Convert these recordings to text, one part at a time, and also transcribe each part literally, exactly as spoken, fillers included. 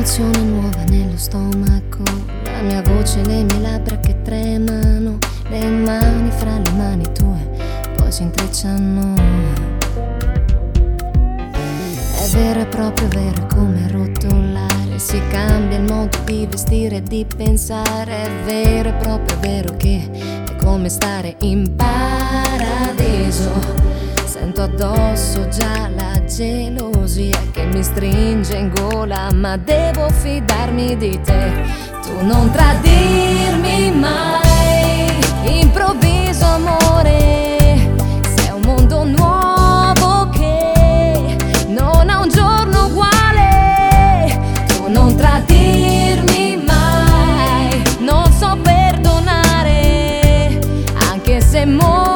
un'emozione nuova nello stomaco, la mia voce, le mie labbra che tremano, le mani fra le mani tue poi si intrecciano. È vero, è proprio vero, è come rotolare, si cambia il modo di vestire e di pensare. È vero, è proprio vero che è come stare in paradiso. Sento addosso già la gelosia che mi stringe in gola, ma devo fidarmi di te. Tu non tradirmi mai, improvviso amore, sei un mondo nuovo che non ha un giorno uguale. Tu non tradirmi mai, non so perdonare, anche se morirei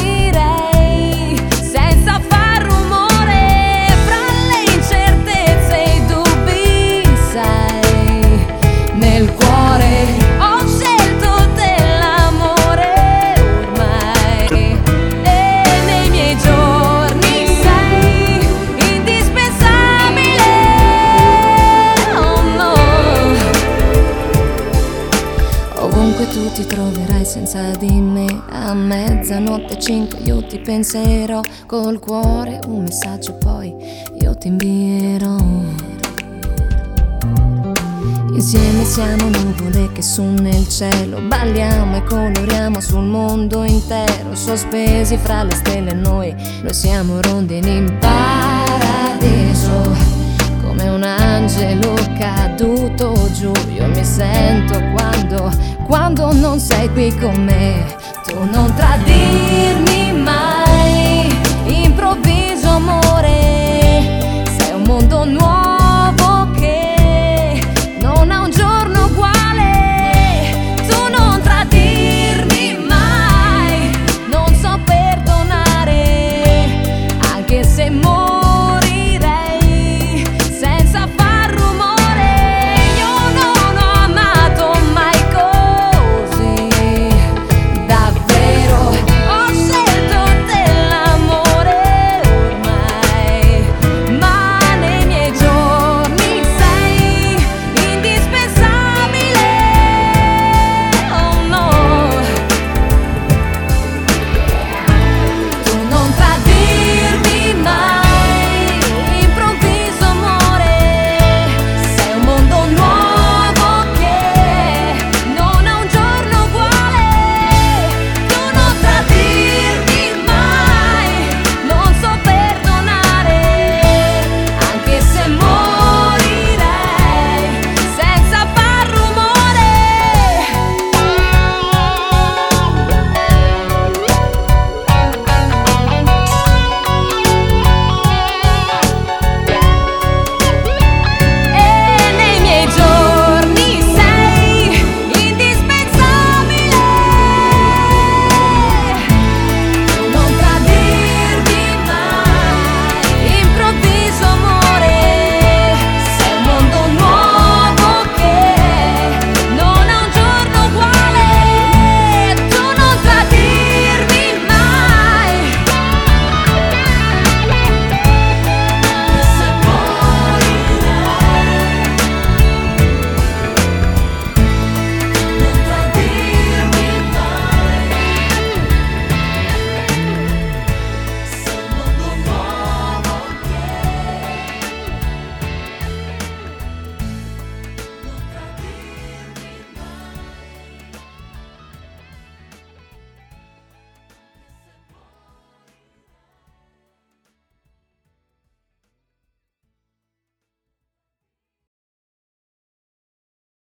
senza far rumore. Fra le incertezze e i dubbi, sai, nel cuore ho scelto dell'amore ormai, e nei miei giorni sei indispensabile. Oh no. Ovunque tu ti troverai senza di me, a mezzanotte cinque io ti penserò, col cuore un messaggio poi io ti invierò. Insieme siamo nuvole che su nel cielo, balliamo e coloriamo sul mondo intero, sospesi fra le stelle noi, noi siamo rondini in paradiso, come un angelo caduto giù. Io mi sento quando, quando non sei qui con me. Tu non tradirmi mai.